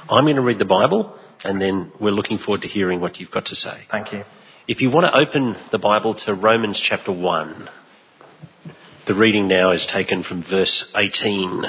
I'm going to read the Bible, and then we're looking forward to hearing what you've got to say. Thank you. If you want to open the Bible to Romans chapter 1, the reading now is taken from verse 18.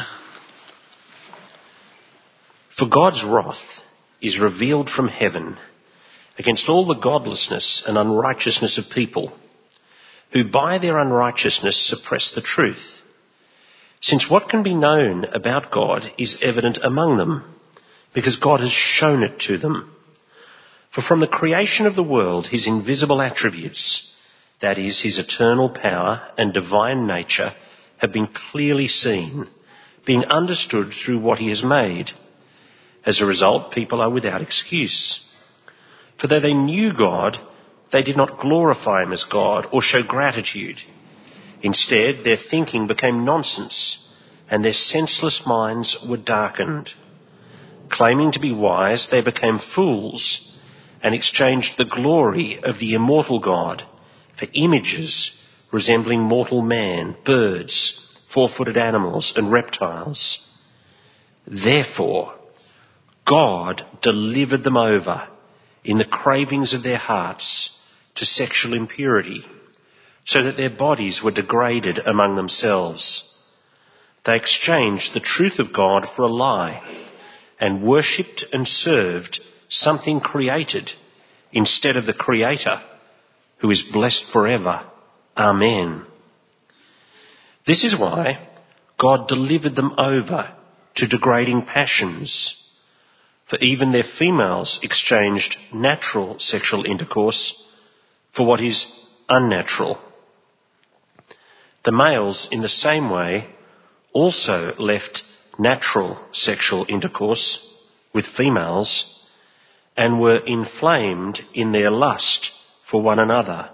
For God's wrath is revealed from heaven against all the godlessness and unrighteousness of people, who by their unrighteousness suppress the truth. Since what can be known about God is evident among them, because God has shown it to them. For from the creation of the world, his invisible attributes, that is, his eternal power and divine nature, have been clearly seen, being understood through what he has made. As a result, people are without excuse. For though they knew God, they did not glorify him as God or show gratitude. Instead, their thinking became nonsense, and their senseless minds were darkened. Claiming to be wise, they became fools and exchanged the glory of the immortal God for images resembling mortal man, birds, four-footed animals and reptiles. Therefore, God delivered them over in the cravings of their hearts to sexual impurity, so that their bodies were degraded among themselves. They exchanged the truth of God for a lie and worshipped and served something created instead of the Creator, who is blessed forever. Amen. This is why God delivered them over to degrading passions, for even their females exchanged natural sexual intercourse for what is unnatural. The males, in the same way, also left natural sexual intercourse with females and were inflamed in their lust for one another.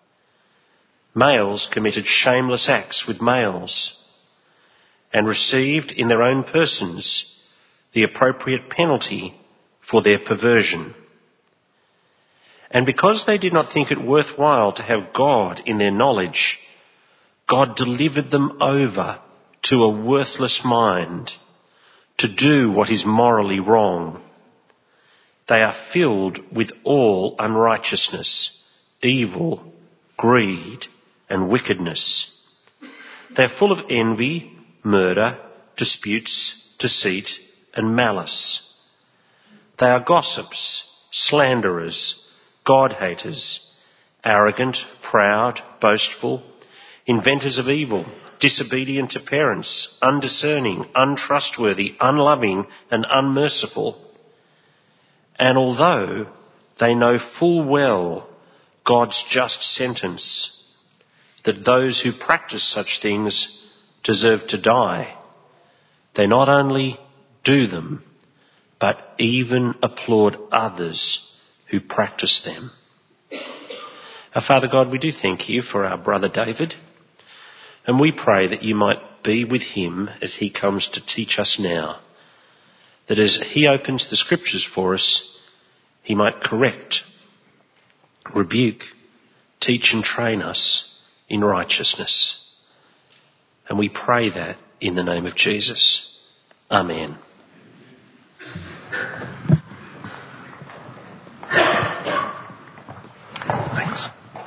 Males committed shameless acts with males and received in their own persons the appropriate penalty for their perversion. And because they did not think it worthwhile to have God in their knowledge, God delivered them over to a worthless mind, to do what is morally wrong. They are filled with all unrighteousness, evil, greed, and wickedness. They are full of envy, murder, disputes, deceit, and malice. They are gossips, slanderers, God-haters, arrogant, proud, boastful, inventors of evil, disobedient to parents, undiscerning, untrustworthy, unloving, and unmerciful. And although they know full well God's just sentence, that those who practice such things deserve to die, they not only do them, but even applaud others who practice them. Our Father God, we do thank you for our brother David, and we pray that you might be with him as he comes to teach us now, that as he opens the scriptures for us, he might correct, rebuke, teach and train us in righteousness. And we pray that in the name of Jesus. Amen. Thanks.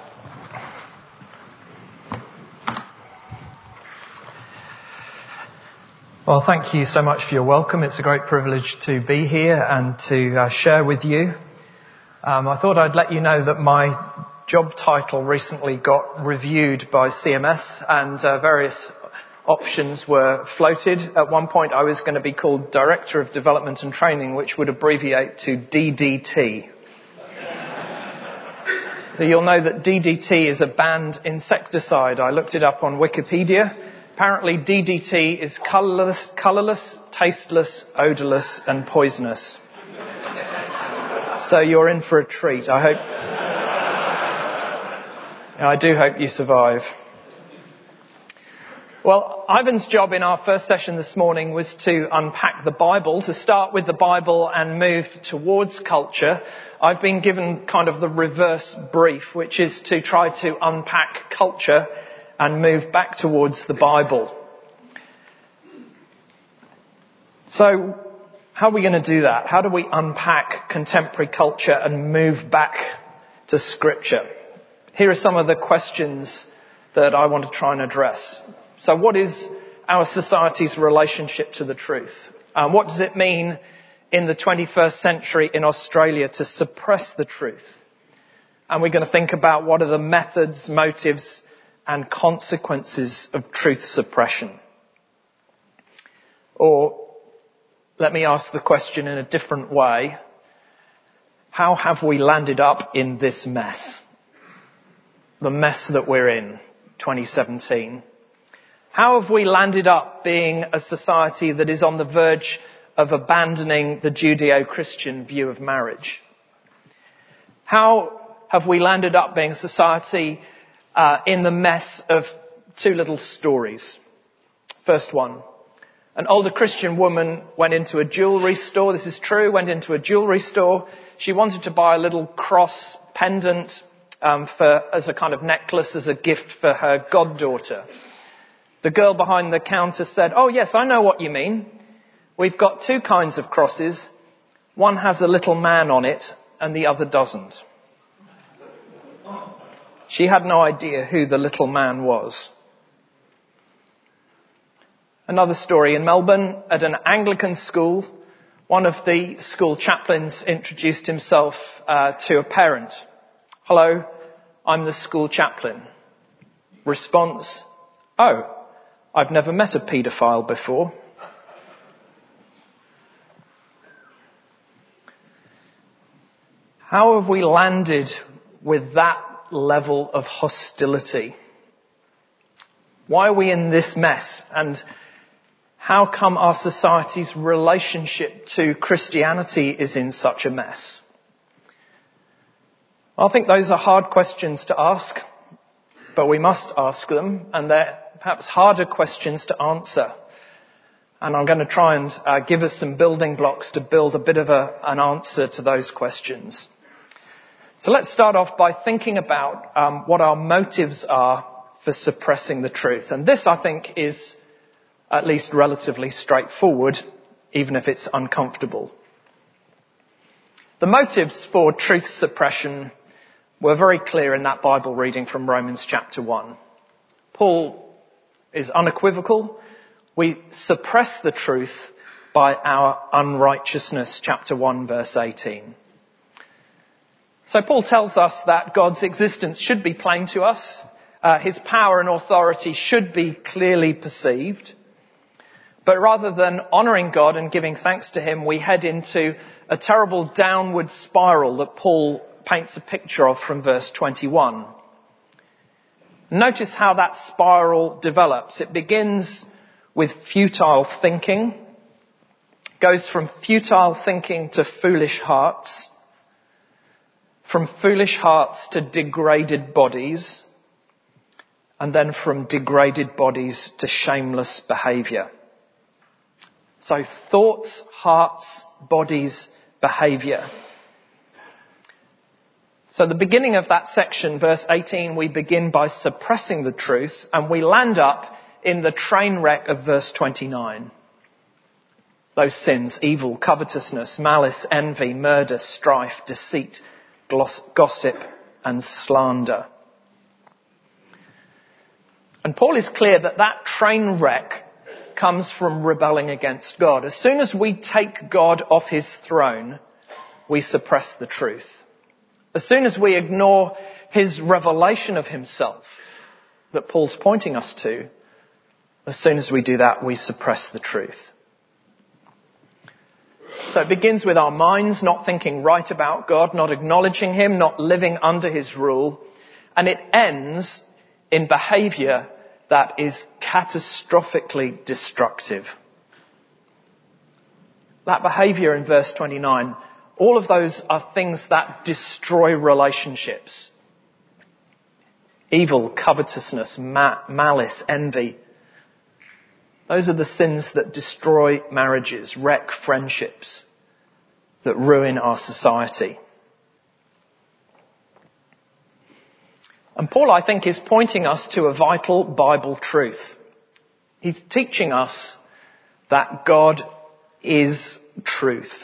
Well, thank you so much for your welcome. It's a great privilege to be here and to share with you. I thought I'd let you know that my job title recently got reviewed by CMS and various options were floated. At one point I was going to be called Director of Development and Training, which would abbreviate to DDT. So you'll know that DDT is a banned insecticide. I looked it up on Wikipedia. Apparently DDT is colourless, tasteless, odourless and poisonous. So you're in for a treat. I do hope you survive. Well, Ivan's job in our first session this morning was to unpack the Bible, to start with the Bible and move towards culture. I've been given kind of the reverse brief, which is to try to unpack culture and move back towards the Bible. So, How are we going to do that? How do we unpack contemporary culture and move back to Scripture? Here are some of the questions that I want to try and address. So what is our society's relationship to the truth? What does it mean in the 21st century in Australia to suppress the truth? And we're going to think about what are the methods, motives, and consequences of truth suppression. Or let me ask the question in a different way. How have we landed up in this mess? The mess that we're in, 2017. How have we landed up being a society that is on the verge of abandoning the Judeo-Christian view of marriage? How have we landed up being a society in the mess of two little stories? First one. An older Christian woman went into a jewellery store. This is true. Went into a jewellery store. She wanted to buy a little cross pendant as a kind of necklace, as a gift for her goddaughter. The girl behind the counter said, "Oh yes, I know what you mean. We've got two kinds of crosses. One has a little man on it and the other doesn't." She had no idea who the little man was. Another story in Melbourne, at an Anglican school, one of the school chaplains introduced himself to a parent. "Hello, I'm the school chaplain." Response, "Oh, I've never met a paedophile before." How have we landed with that level of hostility? Why are we in this mess? And how come our society's relationship to Christianity is in such a mess? I think those are hard questions to ask, but we must ask them, and they're perhaps harder questions to answer. And I'm going to try and give us some building blocks to build a bit of an answer to those questions. So let's start off by thinking about what our motives are for suppressing the truth. And this, I think, is at least relatively straightforward, even if it's uncomfortable. The motives for truth suppression were very clear in that Bible reading from Romans chapter 1. Paul is unequivocal. We suppress the truth by our unrighteousness, chapter 1, verse 18. So Paul tells us that God's existence should be plain to us. His power and authority should be clearly perceived. But rather than honouring God and giving thanks to him, we head into a terrible downward spiral that Paul paints a picture of from verse 21. Notice how that spiral develops. It begins with futile thinking, goes from futile thinking to foolish hearts, from foolish hearts to degraded bodies, and then from degraded bodies to shameless behaviour. So thoughts, hearts, bodies, behaviour. So the beginning of that section, verse 18, we begin by suppressing the truth, and we land up in the train wreck of verse 29. Those sins: evil, covetousness, malice, envy, murder, strife, deceit, gossip, and slander. And Paul is clear that that train wreck comes from rebelling against God. As soon as we take God off his throne, we suppress the truth. As soon as we ignore his revelation of himself that Paul's pointing us to, as soon as we do that, we suppress the truth. So it begins with our minds not thinking right about God, not acknowledging him, not living under his rule. And it ends in behaviour that is catastrophically destructive. That behaviour in verse 29, all of those are things that destroy relationships. Evil, covetousness, malice, envy. Those are the sins that destroy marriages, wreck friendships, that ruin our society. And Paul, I think, is pointing us to a vital Bible truth. He's teaching us that God is truth.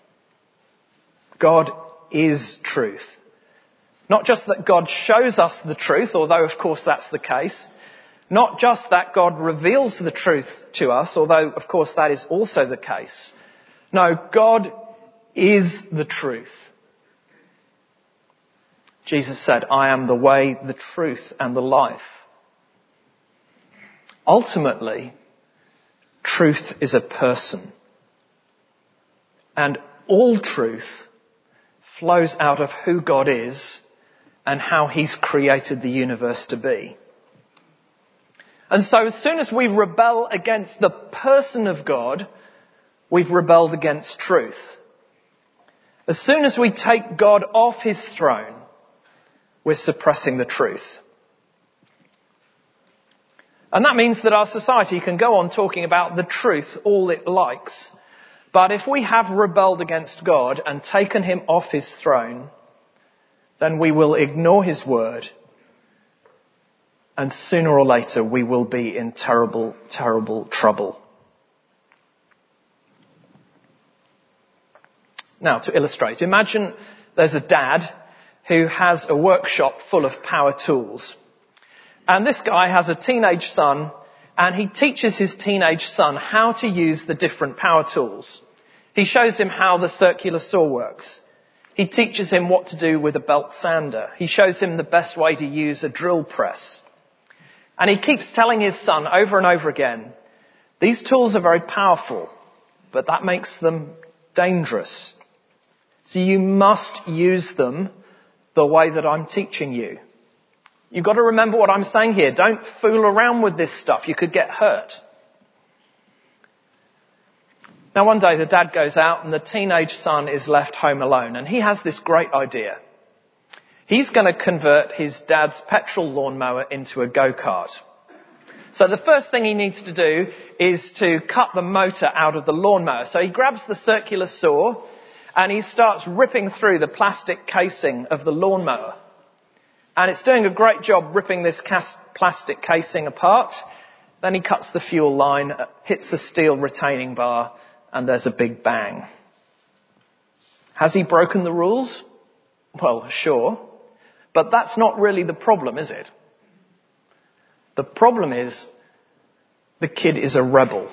God is truth. Not just that God shows us the truth, although of course that's the case. Not just that God reveals the truth to us, although of course that is also the case. No, God is the truth. Jesus said, I am the way, the truth, and the life. Ultimately, truth is a person. And all truth flows out of who God is and how He's created the universe to be. And so as soon as we rebel against the person of God, we've rebelled against truth. As soon as we take God off His throne, we're suppressing the truth. And that means that our society can go on talking about the truth all it likes. But if we have rebelled against God and taken Him off His throne, then we will ignore His word. And sooner or later we will be in terrible, terrible trouble. Now, to illustrate, imagine there's a dad who has a workshop full of power tools. And this guy has a teenage son, and he teaches his teenage son how to use the different power tools. He shows him how the circular saw works. He teaches him what to do with a belt sander. He shows him the best way to use a drill press. And he keeps telling his son over and over again, these tools are very powerful, but that makes them dangerous. So you must use them the way that I'm teaching you. You've got to remember what I'm saying here. Don't fool around with this stuff. You could get hurt. Now one day the dad goes out and the teenage son is left home alone, and he has this great idea. He's going to convert his dad's petrol lawnmower into a go-kart. So the first thing he needs to do is to cut the motor out of the lawnmower. So he grabs the circular saw and he starts ripping through the plastic casing of the lawnmower. And it's doing a great job ripping this plastic casing apart. Then he cuts the fuel line, hits a steel retaining bar, and there's a big bang. Has he broken the rules? Well, sure. But that's not really the problem, is it? The problem is the kid is a rebel.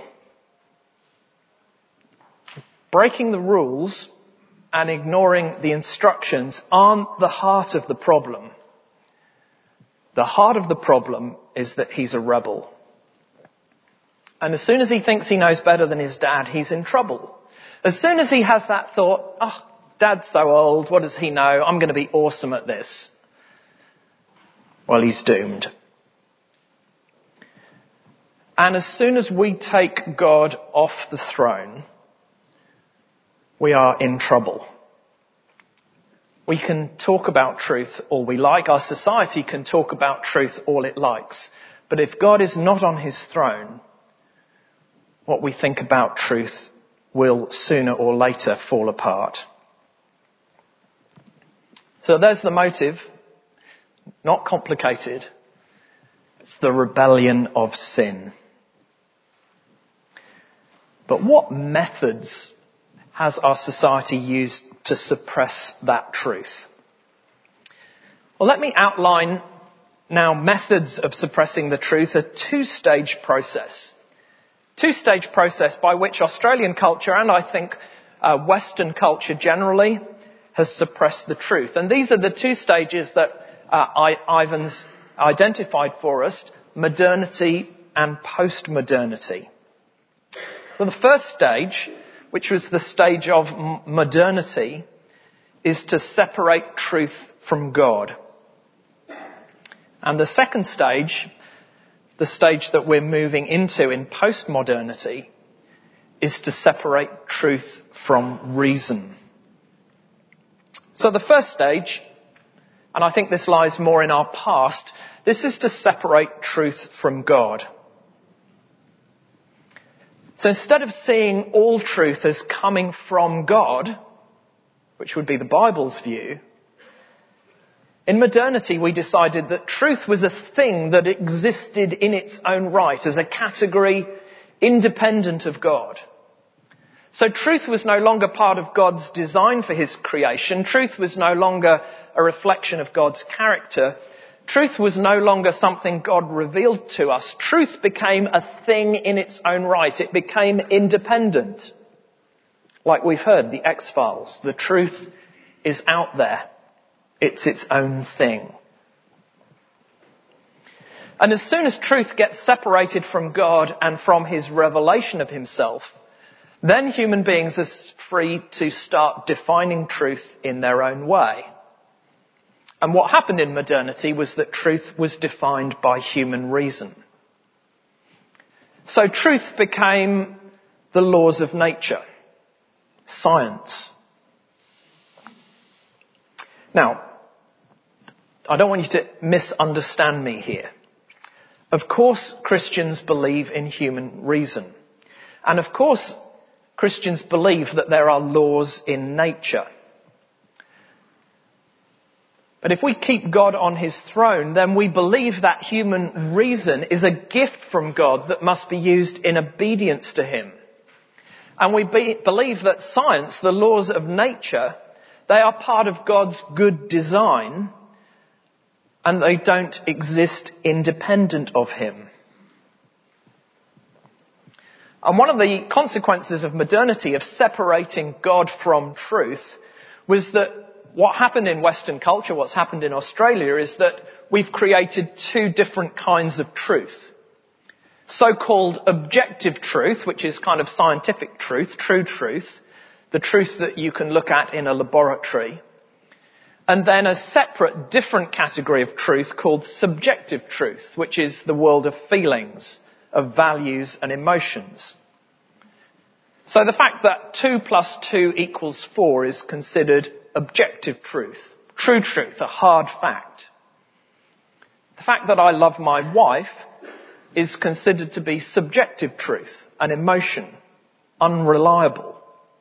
Breaking the rules and ignoring the instructions aren't the heart of the problem. The heart of the problem is that he's a rebel. And as soon as he thinks he knows better than his dad, he's in trouble. As soon as he has that thought, Dad's so old, what does he know? I'm going to be awesome at this. Well, he's doomed. And as soon as we take God off the throne, we are in trouble. We can talk about truth all we like. Our society can talk about truth all it likes. But if God is not on His throne, what we think about truth will sooner or later fall apart. So there's the motive. Not complicated. It's the rebellion of sin. But what methods has our society used to suppress that truth? Well, let me outline now methods of suppressing the truth, a two-stage process. Two-stage process by which Australian culture, and I think Western culture generally, has suppressed the truth. And these are the two stages that Ivan's identified for us: modernity and postmodernity. Well, the first stage, which was the stage of modernity, is to separate truth from God. And the second stage, the stage that we're moving into in postmodernity, is to separate truth from reason. So the first stage, and I think this lies more in our past, this is to separate truth from God. So instead of seeing all truth as coming from God, which would be the Bible's view, in modernity we decided that truth was a thing that existed in its own right as a category independent of God. So truth was no longer part of God's design for his creation. Truth was no longer a reflection of God's character. Truth was no longer something God revealed to us. Truth became a thing in its own right. It became independent. Like we've heard, the X-Files. The truth is out there. It's its own thing. And as soon as truth gets separated from God and from his revelation of himself, then human beings are free to start defining truth in their own way. And what happened in modernity was that truth was defined by human reason. So truth became the laws of nature, science. Now, I don't want you to misunderstand me here. Of course, Christians believe in human reason. And of course, Christians believe that there are laws in nature. But if we keep God on his throne, then we believe that human reason is a gift from God that must be used in obedience to him. And we believe that science, the laws of nature, they are part of God's good design, and they don't exist independent of him. And one of the consequences of modernity, of separating God from truth, was that what happened in Western culture, what's happened in Australia, is that we've created two different kinds of truth. So-called objective truth, which is kind of scientific truth, true truth, the truth that you can look at in a laboratory. And then a separate, different category of truth called subjective truth, which is the world of feelings, of values and emotions. So the fact that 2 + 2 = 4 is considered objective truth, true truth, a hard fact. The fact that I love my wife is considered to be subjective truth, an emotion, unreliable.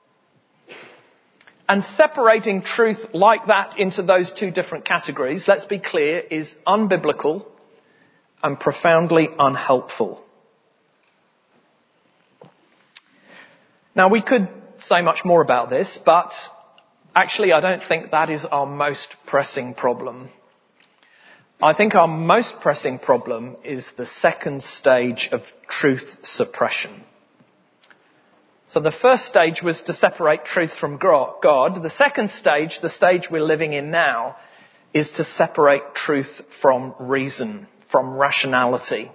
And separating truth like that into those two different categories, let's be clear, is unbiblical and profoundly unhelpful. Now, we could say much more about this, but actually I don't think that is our most pressing problem. I think our most pressing problem is the second stage of truth suppression. So the first stage was to separate truth from God. The second stage, the stage we're living in now, is to separate truth from reason, from rationality.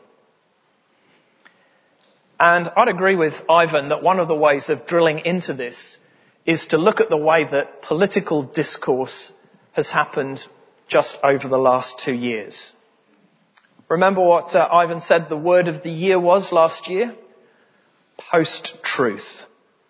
And I'd agree with Ivan that one of the ways of drilling into this is to look at the way that political discourse has happened just over the last 2 years. Remember what Ivan said the word of the year was last year? Post-truth.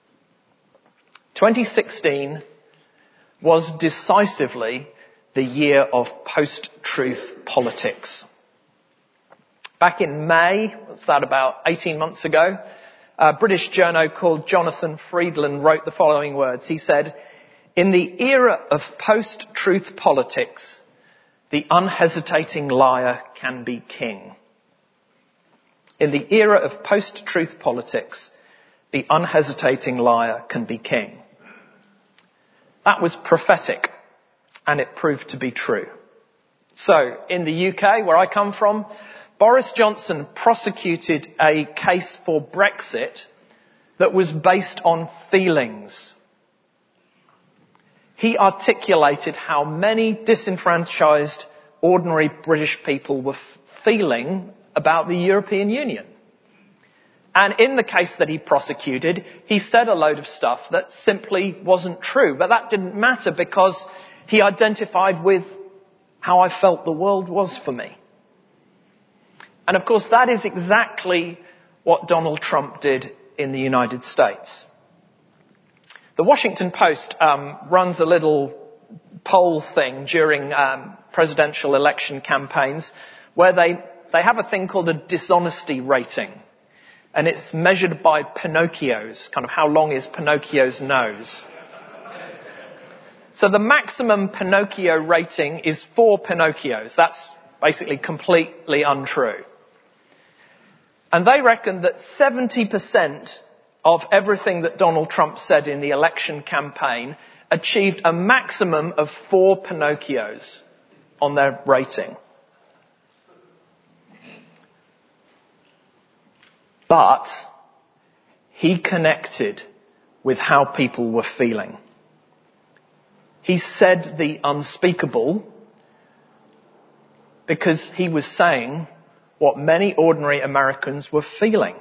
2016 was decisively the year of post-truth politics. Back in May, what's that, about 18 months ago, a British journo called Jonathan Freedland wrote the following words. He said, "In the era of post-truth politics, the unhesitating liar can be king." In the era of post-truth politics, the unhesitating liar can be king. That was prophetic, and it proved to be true. So, in the UK, where I come from, Boris Johnson prosecuted a case for Brexit that was based on feelings. He articulated how many disenfranchised, ordinary British people were feeling about the European Union. And in the case that he prosecuted, he said a load of stuff that simply wasn't true. But that didn't matter because he identified with how I felt the world was for me. And of course, that is exactly what Donald Trump did in the United States. The Washington Post runs a little poll thing during presidential election campaigns where they have a thing called a dishonesty rating. And it's measured by Pinocchios, kind of how long is Pinocchio's nose. So the maximum Pinocchio rating is 4 Pinocchios. That's basically completely untrue. And they reckon that 70% of everything that Donald Trump said in the election campaign achieved a maximum of 4 Pinocchios on their rating. But he connected with how people were feeling. He said the unspeakable because he was saying what many ordinary Americans were feeling.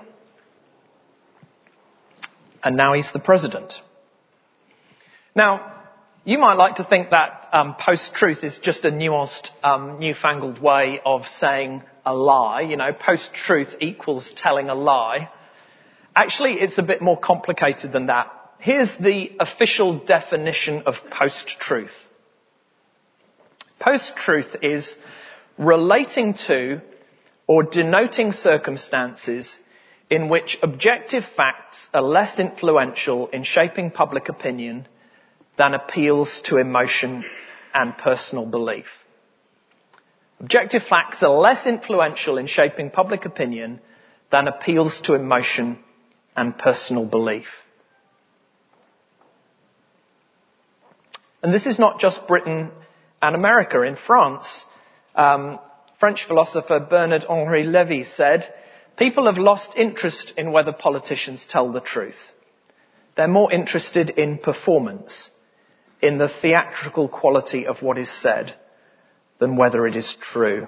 And now he's the president. Now, you might like to think that post-truth is just a nuanced, newfangled way of saying a lie. You know, post-truth equals telling a lie. Actually, it's a bit more complicated than that. Here's the official definition of post-truth. Post-truth is relating to or denoting circumstances in which objective facts are less influential in shaping public opinion than appeals to emotion and personal belief. Objective facts are less influential in shaping public opinion than appeals to emotion and personal belief. And this is not just Britain and America. In France, French philosopher Bernard-Henri Lévy said, "People have lost interest in whether politicians tell the truth. They're more interested in performance, in the theatrical quality of what is said, than whether it is true."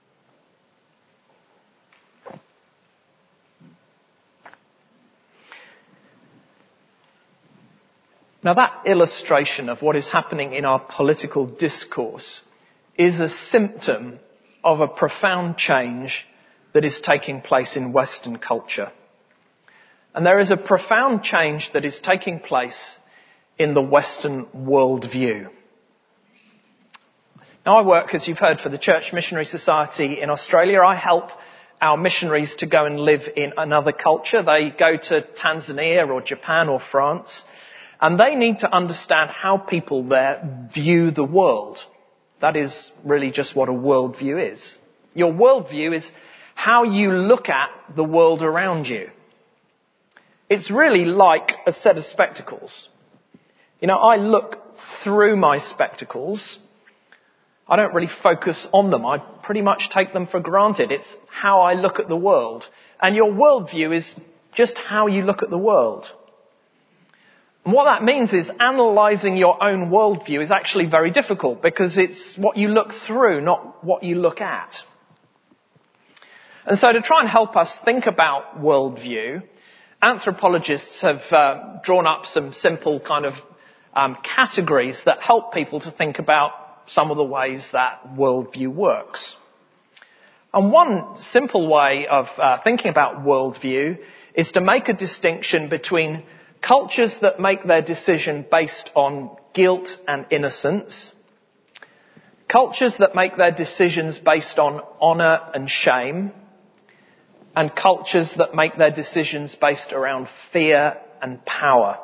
Now that illustration of what is happening in our political discourse is a symptom of a profound change that is taking place in Western culture. And there is a profound change that is taking place in the Western worldview. Now I work, as you've heard, for the Church Missionary Society in Australia. I help our missionaries to go and live in another culture. They go to Tanzania or Japan or France, and they need to understand how people there view the world. That is really just what a worldview is. Your worldview is how you look at the world around you. It's really like a set of spectacles. You know, I look through my spectacles. I don't really focus on them. I pretty much take them for granted. It's how I look at the world. And your worldview is just how you look at the world. And what that means is analysing your own worldview is actually very difficult because it's what you look through, not what you look at. And so to try and help us think about worldview, anthropologists have drawn up some simple kind of categories that help people to think about some of the ways that worldview works. And one simple way of thinking about worldview is to make a distinction between cultures that make their decision based on guilt and innocence, cultures that make their decisions based on honour and shame, and cultures that make their decisions based around fear and power.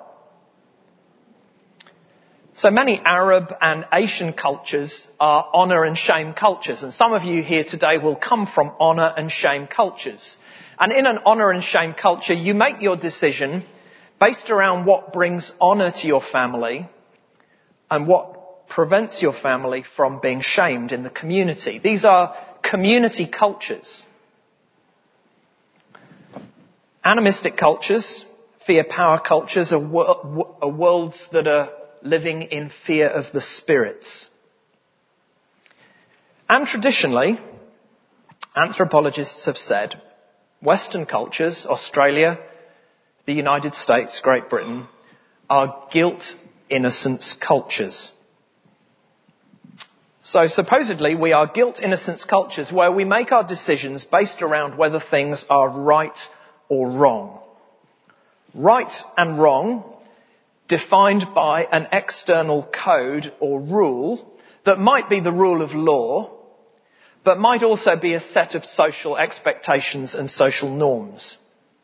So many Arab and Asian cultures are honour and shame cultures, and some of you here today will come from honour and shame cultures. And in an honour and shame culture, you make your decision based around what brings honour to your family and what prevents your family from being shamed in the community. These are community cultures. Animistic cultures, fear-power cultures, are worlds that are living in fear of the spirits. And traditionally, anthropologists have said, Western cultures, Australia, the United States, Great Britain, are guilt-innocence cultures. So supposedly we are guilt-innocence cultures where we make our decisions based around whether things are right or wrong. Right and wrong defined by an external code or rule that might be the rule of law, but might also be a set of social expectations and social norms.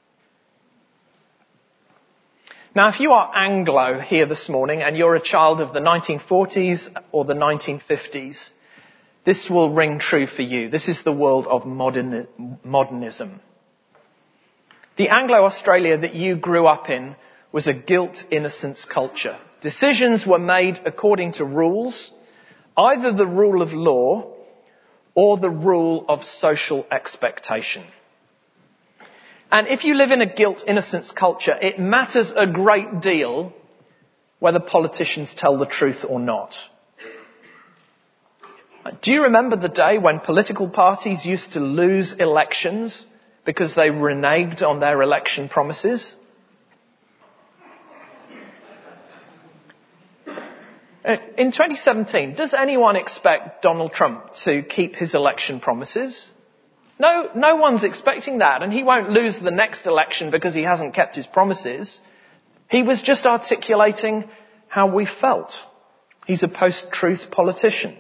Now, if you are Anglo here this morning and you're a child of the 1940s or the 1950s, this will ring true for you. This is the world of modernism. The Anglo-Australia that you grew up in was a guilt-innocence culture. Decisions were made according to rules, either the rule of law or the rule of social expectation. And if you live in a guilt-innocence culture, it matters a great deal whether politicians tell the truth or not. Do you remember the day when political parties used to lose elections because they reneged on their election promises? In 2017, does anyone expect Donald Trump to keep his election promises? No one's expecting that, and he won't lose the next election because he hasn't kept his promises. He was just articulating how we felt. He's a post-truth politician.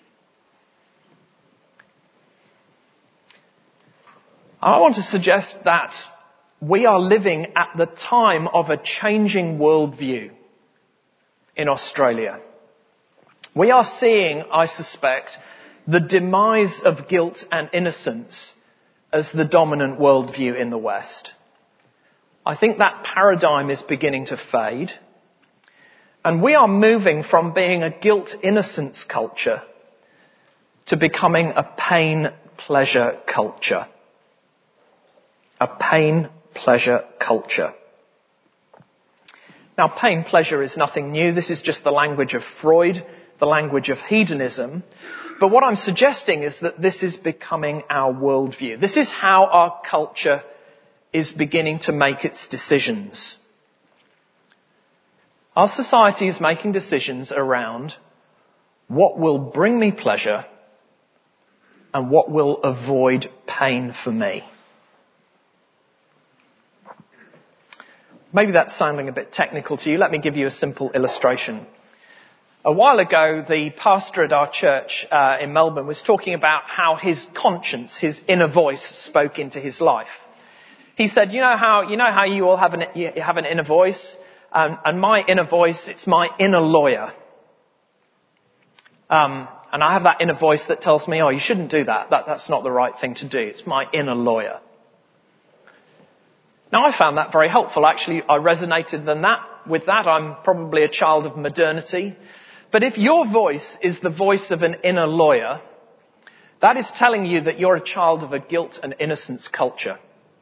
I want to suggest that we are living at the time of a changing worldview in Australia. We are seeing, I suspect, the demise of guilt and innocence as the dominant worldview in the West. I think that paradigm is beginning to fade. And we are moving from being a guilt-innocence culture to becoming a pain-pleasure culture. A pain-pleasure culture. Now, pain-pleasure is nothing new. This is just the language of Freud, the language of hedonism. But what I'm suggesting is that this is becoming our worldview. This is how our culture is beginning to make its decisions. Our society is making decisions around what will bring me pleasure and what will avoid pain for me. Maybe that's sounding a bit technical to you. Let me give you a simple illustration. A while ago, the pastor at our church in Melbourne was talking about how his conscience, his inner voice, spoke into his life. He said, you know how you all have an inner voice? And my inner voice, it's my inner lawyer. And I have that inner voice that tells me, oh, you shouldn't do that. That's not the right thing to do. It's my inner lawyer. Now, I found that very helpful. Actually, I resonated with that. I'm probably a child of modernity. But if your voice is the voice of an inner lawyer, that is telling you that you're a child of a guilt and innocence culture.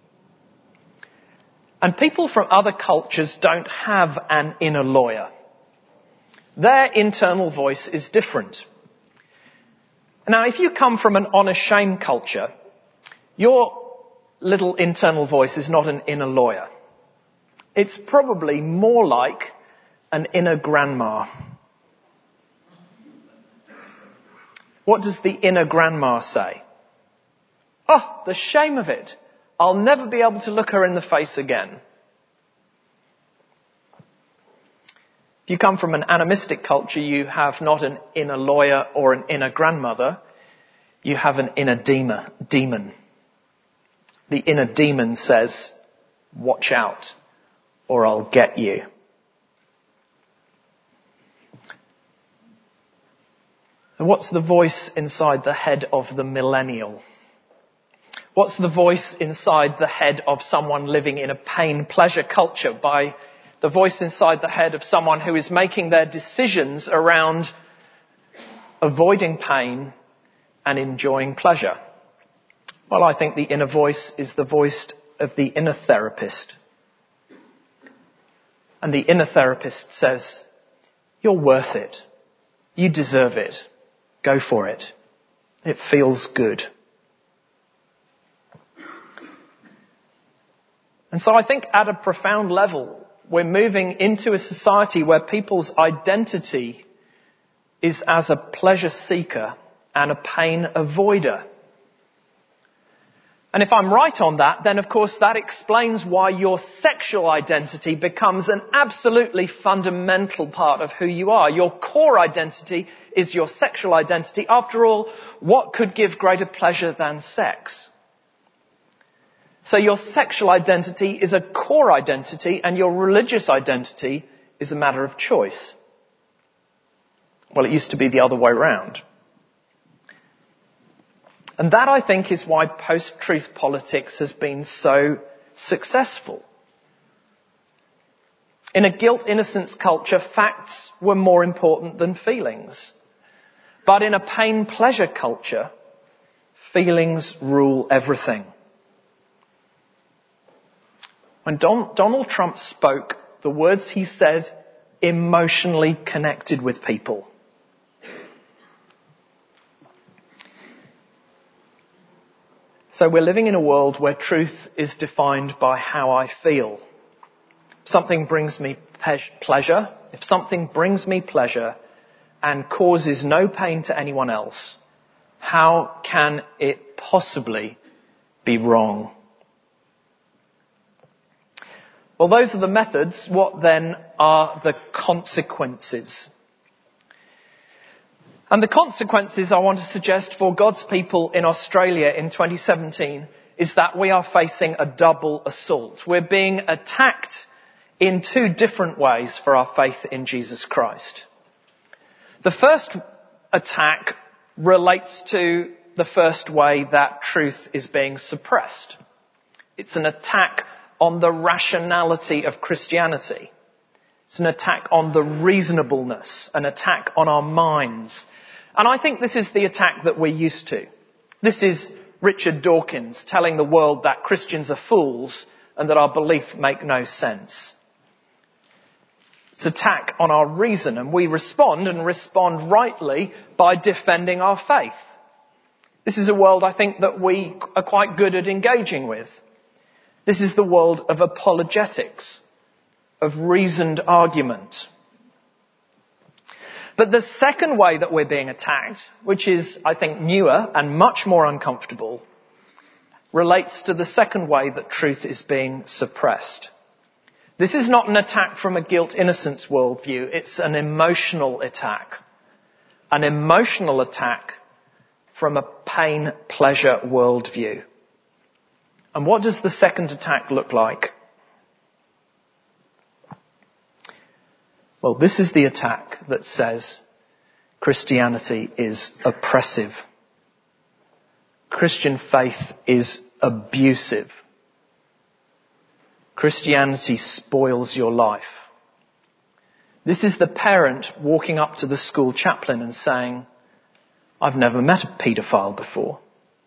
And people from other cultures don't have an inner lawyer. Their internal voice is different. Now, if you come from an honour-shame culture, your little internal voice is not an inner lawyer. It's probably more like an inner grandma. What does the inner grandma say? Oh, the shame of it. I'll never be able to look her in the face again. If you come from an animistic culture, you have not an inner lawyer or an inner grandmother. You have an inner demon. The inner demon says, watch out or I'll get you. And what's the voice inside the head of the millennial? What's the voice inside the head of someone living in a pain-pleasure culture? By the voice inside the head of someone who is making their decisions around avoiding pain and enjoying pleasure? Well, I think the inner voice is the voice of the inner therapist. And the inner therapist says, you're worth it. You deserve it. Go for it. It feels good. And so I think at a profound level, we're moving into a society where people's identity is as a pleasure seeker and a pain avoider. And if I'm right on that, then of course that explains why your sexual identity becomes an absolutely fundamental part of who you are. Your core identity is your sexual identity. After all, what could give greater pleasure than sex? So your sexual identity is a core identity and your religious identity is a matter of choice. Well, it used to be the other way around. And that, I think, is why post-truth politics has been so successful. In a guilt-innocence culture, facts were more important than feelings. But in a pain-pleasure culture, feelings rule everything. When Donald Trump spoke, the words he said emotionally connected with people. So we're living in a world where truth is defined by how I feel. If something brings me pleasure, and causes no pain to anyone else, how can it possibly be wrong? Well, those are the methods. What then are the consequences? And the consequences I want to suggest for God's people in Australia in 2017 is that we are facing a double assault. We're being attacked in two different ways for our faith in Jesus Christ. The first attack relates to the first way that truth is being suppressed. It's an attack on the rationality of Christianity. It's an attack on the reasonableness, an attack on our minds. And I think this is the attack that we're used to. This is Richard Dawkins telling the world that Christians are fools and that our belief make no sense. It's an attack on our reason, and we respond rightly by defending our faith. This is a world I think that we are quite good at engaging with. This is the world of apologetics, of reasoned argument. But the second way that we're being attacked, which is, I think, newer and much more uncomfortable, relates to the second way that truth is being suppressed. This is not an attack from a guilt-innocence worldview. It's an emotional attack. An emotional attack from a pain-pleasure worldview. And what does the second attack look like? Well, this is the attack that says Christianity is oppressive. Christian faith is abusive. Christianity spoils your life. This is the parent walking up to the school chaplain and saying, I've never met a paedophile before.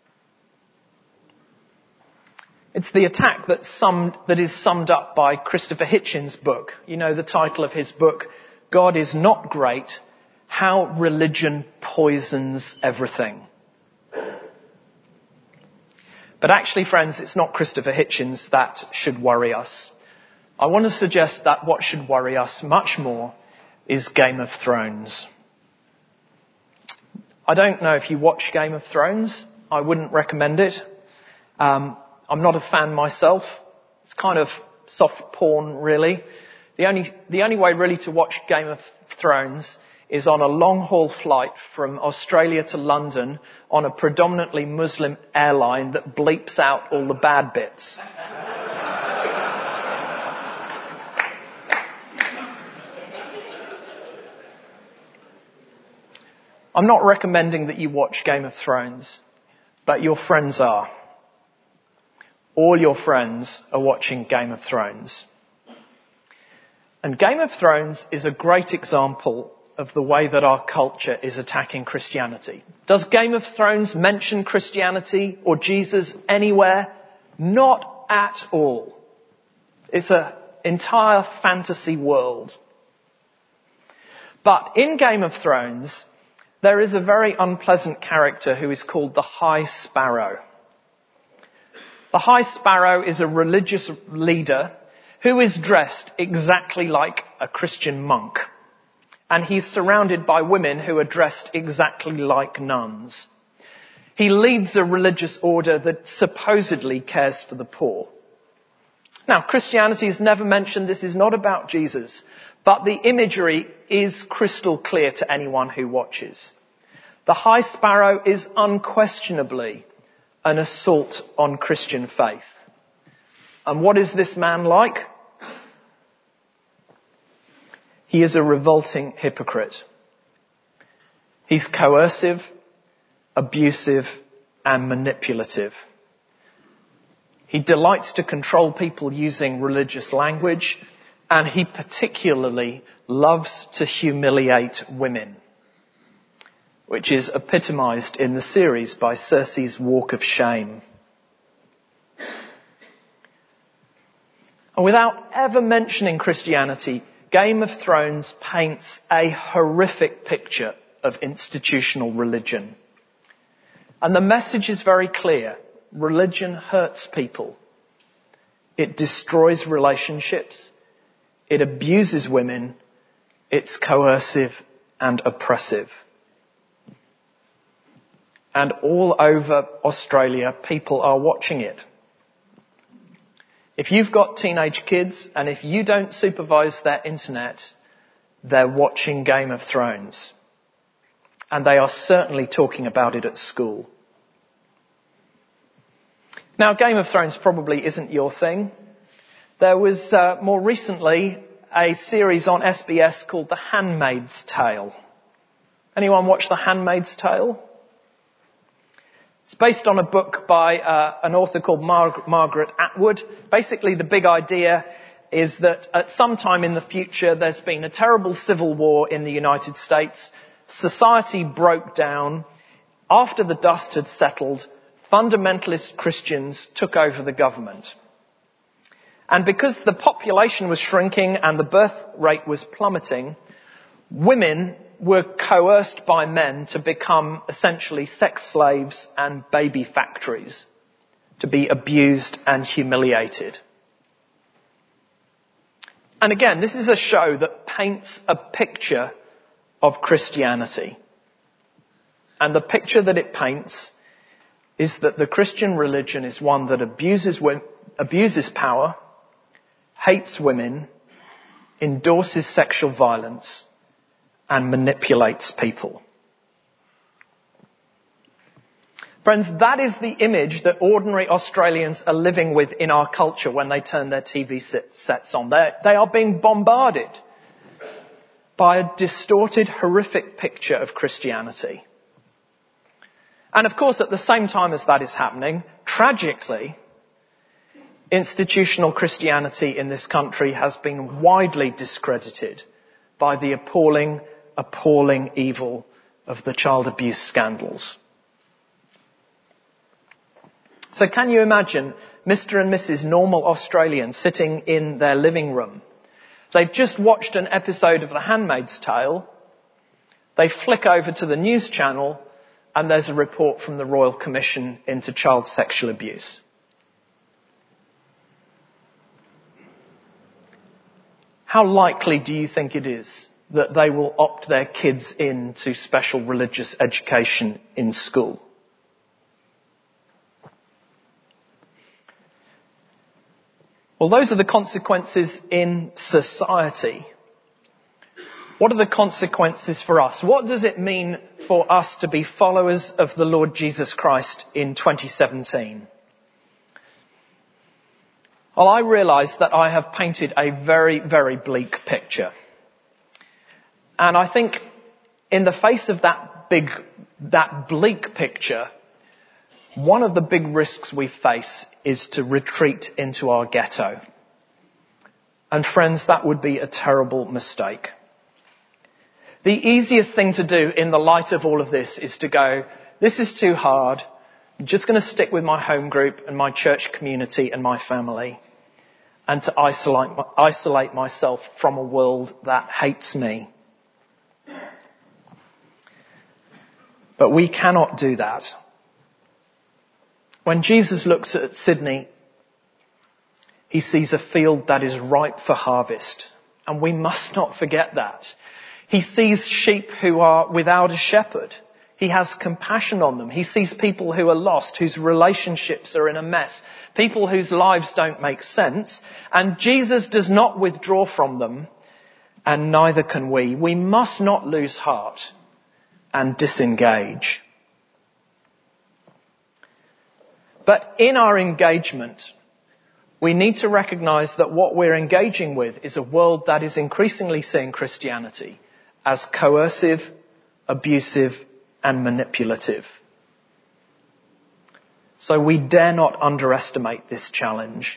It's the attack that is summed up by Christopher Hitchens' book. You know the title of his book, God is Not Great, How Religion Poisons Everything. But actually, friends, it's not Christopher Hitchens that should worry us. I want to suggest that what should worry us much more is Game of Thrones. I don't know if you watch Game of Thrones. I wouldn't recommend it. I'm not a fan myself. It's kind of soft porn, really. The only way really to watch Game of Thrones is on a long-haul flight from Australia to London on a predominantly Muslim airline that bleeps out all the bad bits. I'm not recommending that you watch Game of Thrones, but your friends are. All your friends are watching Game of Thrones. And Game of Thrones is a great example of the way that our culture is attacking Christianity. Does Game of Thrones mention Christianity or Jesus anywhere? Not at all. It's an entire fantasy world. But in Game of Thrones, there is a very unpleasant character who is called the High Sparrow. The High Sparrow is a religious leader who is dressed exactly like a Christian monk. And he's surrounded by women who are dressed exactly like nuns. He leads a religious order that supposedly cares for the poor. Now, Christianity is never mentioned. This is not about Jesus. But the imagery is crystal clear to anyone who watches. The High Sparrow is unquestionably an assault on Christian faith. And what is this man like? He is a revolting hypocrite. He's coercive, abusive, and manipulative. He delights to control people using religious language, and he particularly loves to humiliate women, which is epitomized in the series by Cersei's walk of shame. And without ever mentioning Christianity, Game of Thrones paints a horrific picture of institutional religion. And the message is very clear. Religion hurts people. It destroys relationships. It abuses women. It's coercive and oppressive. And all over Australia, people are watching it. If you've got teenage kids and if you don't supervise their internet, they're watching Game of Thrones. And they are certainly talking about it at school. Now, Game of Thrones probably isn't your thing. There was more recently a series on SBS called The Handmaid's Tale. Anyone watch The Handmaid's Tale? It's based on a book by an author called Margaret Atwood. Basically, the big idea is that at some time in the future, there's been a terrible civil war in the United States. Society broke down. After the dust had settled, fundamentalist Christians took over the government. And because the population was shrinking and the birth rate was plummeting, women were coerced by men to become essentially sex slaves and baby factories, to be abused and humiliated. And again, this is a show that paints a picture of Christianity. And the picture that it paints is that the Christian religion is one that abuses power, hates women, endorses sexual violence, and manipulates people. Friends, that is the image that ordinary Australians are living with in our culture when they turn their TV sets on. They are being bombarded by a distorted, horrific picture of Christianity. And of course, at the same time as that is happening, tragically, institutional Christianity in this country has been widely discredited by the appalling evil of the child abuse scandals. So can you imagine Mr. and Mrs. normal Australians sitting in their living room? They've just watched an episode of The Handmaid's Tale. They flick over to the news channel and there's a report from the Royal Commission into child sexual abuse. How likely do you think it is that they will opt their kids into special religious education in school? Well, those are the consequences in society. What are the consequences for us? What does it mean for us to be followers of the Lord Jesus Christ in 2017? Well, I realise that I have painted a very, very bleak picture. And I think in the face of that bleak picture, one of the big risks we face is to retreat into our ghetto. And friends, that would be a terrible mistake. The easiest thing to do in the light of all of this is to go, this is too hard. I'm just going to stick with my home group and my church community and my family, and to isolate myself from a world that hates me. But we cannot do that. When Jesus looks at Sydney, he sees a field that is ripe for harvest. And we must not forget that. He sees sheep who are without a shepherd. He has compassion on them. He sees people who are lost, whose relationships are in a mess, people whose lives don't make sense. And Jesus does not withdraw from them, and neither can we. We must not lose heart and disengage. But in our engagement, we need to recognise that what we're engaging with is a world that is increasingly seeing Christianity as coercive, abusive, and manipulative. So we dare not underestimate this challenge.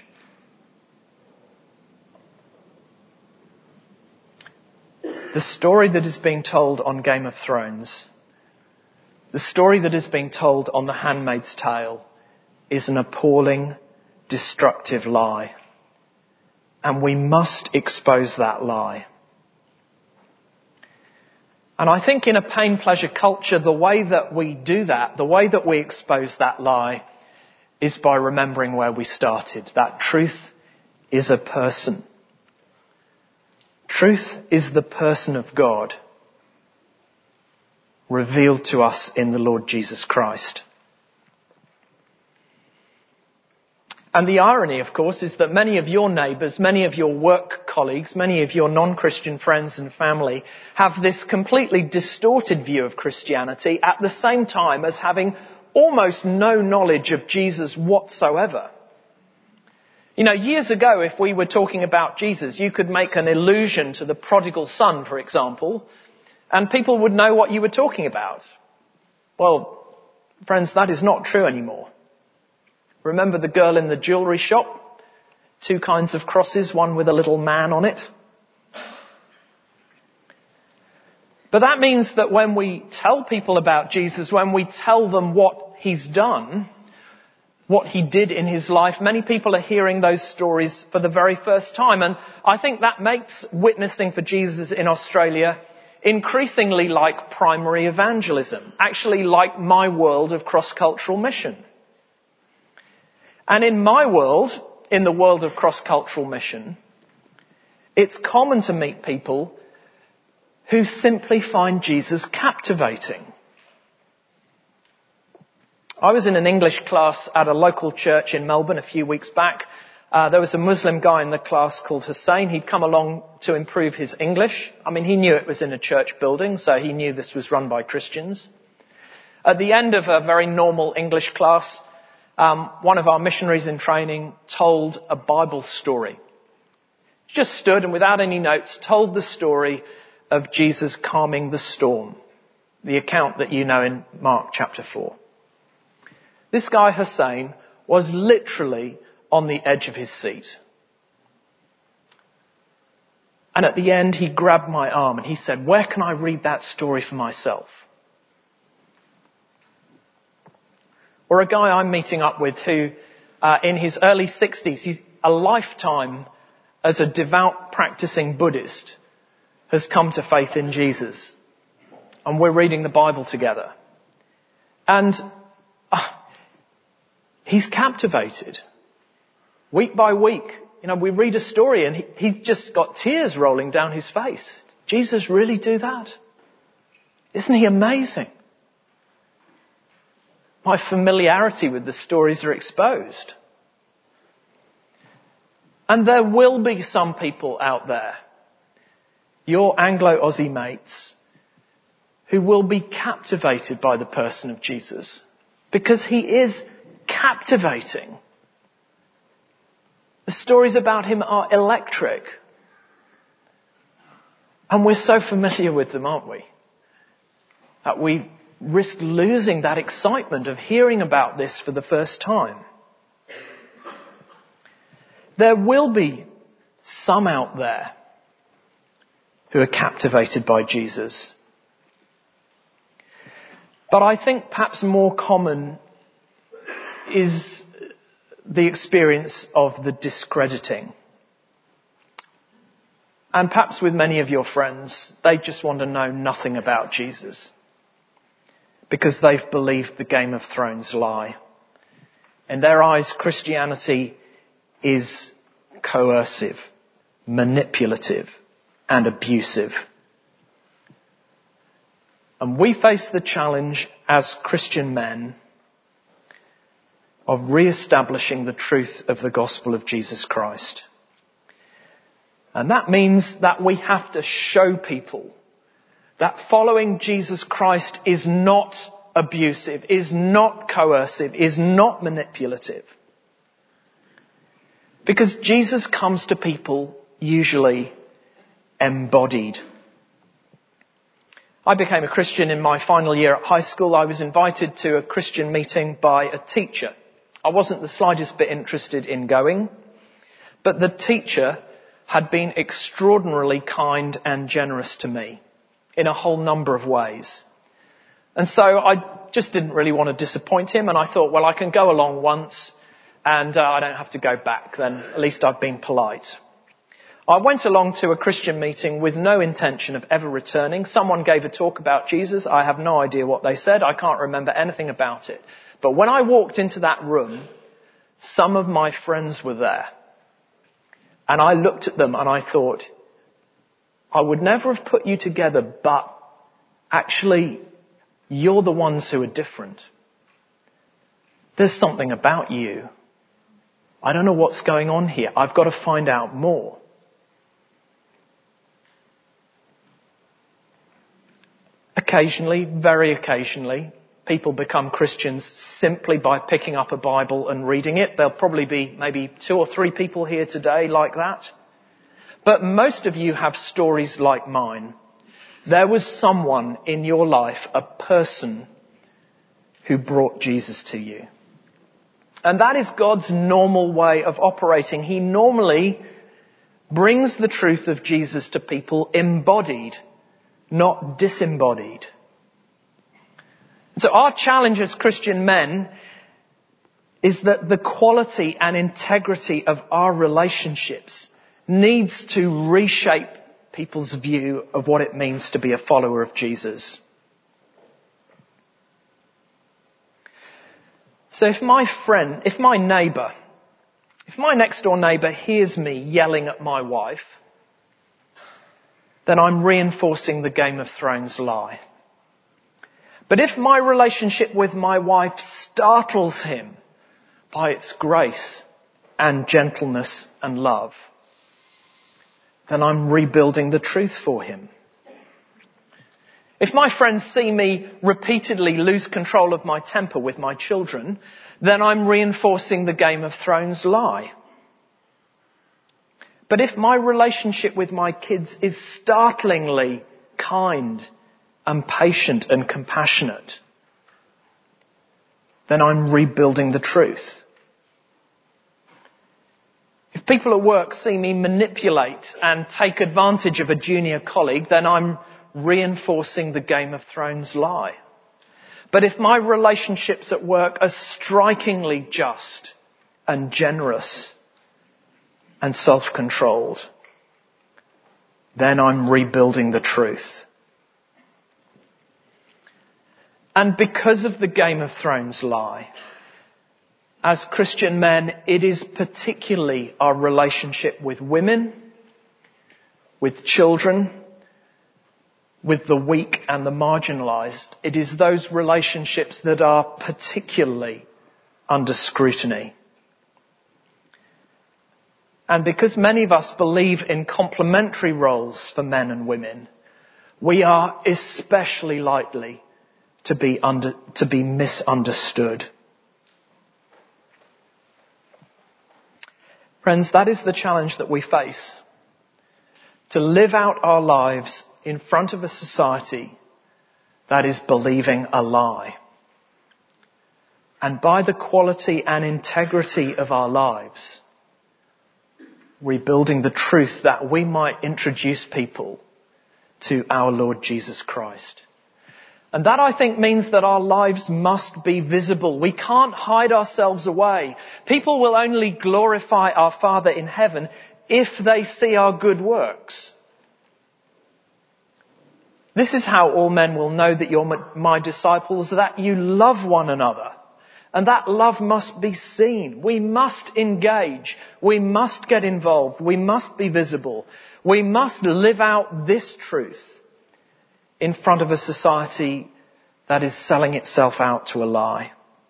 The story that is being told on Game of Thrones, the story that is being told on The Handmaid's Tale, is an appalling, destructive lie. And we must expose that lie. And I think in a pain-pleasure culture, the way that we do that, the way that we expose that lie, is by remembering where we started. That truth is a person. Truth is the person of God, revealed to us in the Lord Jesus Christ. And the irony, of course, is that many of your neighbours, many of your work colleagues, many of your non-Christian friends and family have this completely distorted view of Christianity at the same time as having almost no knowledge of Jesus whatsoever. You know, years ago, if we were talking about Jesus, you could make an allusion to the prodigal son, for example, and people would know what you were talking about. Well, friends, that is not true anymore. Remember the girl in the jewellery shop? 2 kinds of crosses, one with a little man on it. But that means that when we tell people about Jesus, when we tell them what he's done, what he did in his life, many people are hearing those stories for the very first time. And I think that makes witnessing for Jesus in Australia increasingly like primary evangelism, actually like my world of cross-cultural mission. And in my world, in the world of cross-cultural mission, it's common to meet people who simply find Jesus captivating. I was in an English class at a local church in Melbourne a few weeks back. There was a Muslim guy in the class called Hussein. He'd come along to improve his English. I mean, he knew it was in a church building, so he knew this was run by Christians. At the end of a very normal English class, one of our missionaries in training told a Bible story. He just stood and without any notes told the story of Jesus calming the storm, the account that you know in Mark chapter 4. This guy Hussein was literally on the edge of his seat. And at the end he grabbed my arm and he said, "Where can I read that story for myself?" Or a guy I'm meeting up with who, in his early 60s, he's a lifetime as a devout practicing Buddhist, has come to faith in Jesus. And we're reading the Bible together. And he's captivated. Week by week, you know, we read a story and he's just got tears rolling down his face. Jesus really do that? Isn't he amazing? My familiarity with the stories are exposed. And there will be some people out there, your Anglo-Aussie mates, who will be captivated by the person of Jesus because he is captivating. The stories about him are electric. And we're so familiar with them, aren't we? That we risk losing that excitement of hearing about this for the first time. There will be some out there who are captivated by Jesus. But I think perhaps more common is the experience of the discrediting. And perhaps with many of your friends, they just want to know nothing about Jesus because they've believed the Game of Thrones lie. In their eyes, Christianity is coercive, manipulative, and abusive. And we face the challenge as Christian men of re-establishing the truth of the gospel of Jesus Christ. And that means that we have to show people that following Jesus Christ is not abusive, is not coercive, is not manipulative. Because Jesus comes to people usually embodied. I became a Christian in my final year at high school. I was invited to a Christian meeting by a teacher I wasn't the slightest bit interested in going, but the teacher had been extraordinarily kind and generous to me in a whole number of ways. And so I just didn't really want to disappoint him, and I thought, well, I can go along once and I don't have to go back, then at least I've been polite. I went along to a Christian meeting with no intention of ever returning. Someone gave a talk about Jesus. I have no idea what they said. I can't remember anything about it. But when I walked into that room, some of my friends were there. And I looked at them and I thought, I would never have put you together, but actually, you're the ones who are different. There's something about you. I don't know what's going on here. I've got to find out more. Occasionally, very occasionally, people become Christians simply by picking up a Bible and reading it. There'll probably be maybe 2 or 3 people here today like that. But most of you have stories like mine. There was someone in your life, a person, who brought Jesus to you. And that is God's normal way of operating. He normally brings the truth of Jesus to people embodied, not disembodied. So our challenge as Christian men is that the quality and integrity of our relationships needs to reshape people's view of what it means to be a follower of Jesus. So if my next door neighbour hears me yelling at my wife, then I'm reinforcing the Game of Thrones lie. But if my relationship with my wife startles him by its grace and gentleness and love, then I'm rebuilding the truth for him. If my friends see me repeatedly lose control of my temper with my children, then I'm reinforcing the Game of Thrones lie. But if my relationship with my kids is startlingly kind and patient and compassionate, then I'm rebuilding the truth. If people at work see me manipulate and take advantage of a junior colleague, then I'm reinforcing the Game of Thrones lie. But if my relationships at work are strikingly just and generous and self-controlled, then I'm rebuilding the truth. And because of the Game of Thrones lie, as Christian men, it is particularly our relationship with women, with children, with the weak and the marginalised. It is those relationships that are particularly under scrutiny. And because many of us believe in complementary roles for men and women, we are especially likely to be misunderstood. Friends, that is the challenge that we face. To live out our lives in front of a society that is believing a lie. And by the quality and integrity of our lives, rebuilding the truth that we might introduce people to our Lord Jesus Christ. And that, I think, means that our lives must be visible. We can't hide ourselves away. People will only glorify our Father in heaven if they see our good works. This is how all men will know that you're my disciples, that you love one another. And that love must be seen. We must engage. We must get involved. We must be visible. We must live out this truth in front of a society that is selling itself out to a lie.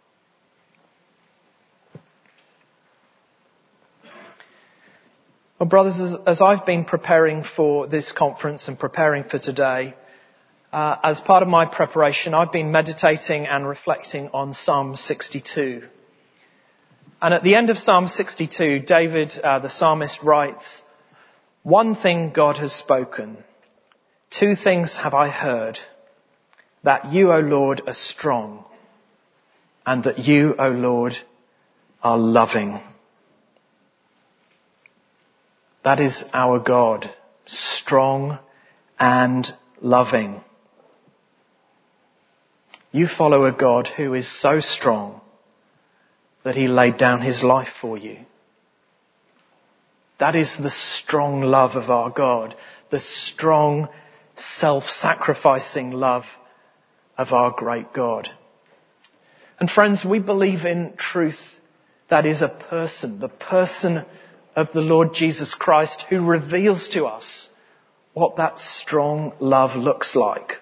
Well, brothers, as I've been preparing for this conference and preparing for today, as part of my preparation, I've been meditating and reflecting on Psalm 62. And at the end of Psalm 62, David, the psalmist, writes, "One thing God has spoken, 2 things have I heard, that you, O Lord, are strong, and that you, O Lord, are loving. That is our God, strong and loving. You follow a God who is so strong that he laid down his life for you. That is the strong love of our God, the strong, self-sacrificing love of our great God. And friends, we believe in truth that is a person, the person of the Lord Jesus Christ, who reveals to us what that strong love looks like.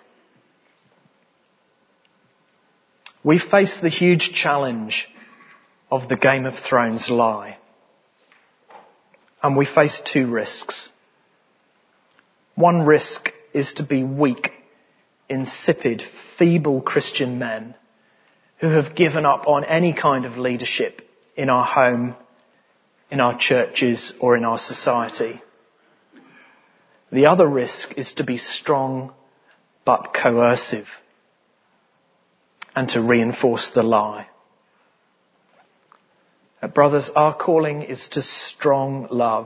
We face the huge challenge of the Game of Thrones lie. And we face two risks. One risk is to be weak, insipid, feeble Christian men who have given up on any kind of leadership in our home, in our churches, or in our society. The other risk is to be strong but coercive and to reinforce the lie. Brothers, our calling is to strong love.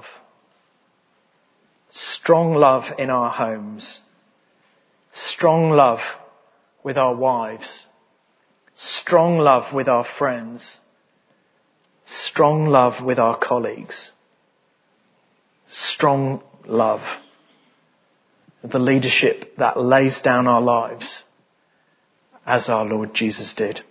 Strong love in our homes. Strong love with our wives. Strong love with our friends. Strong love with our colleagues. Strong love. The leadership that lays down our lives as our Lord Jesus did.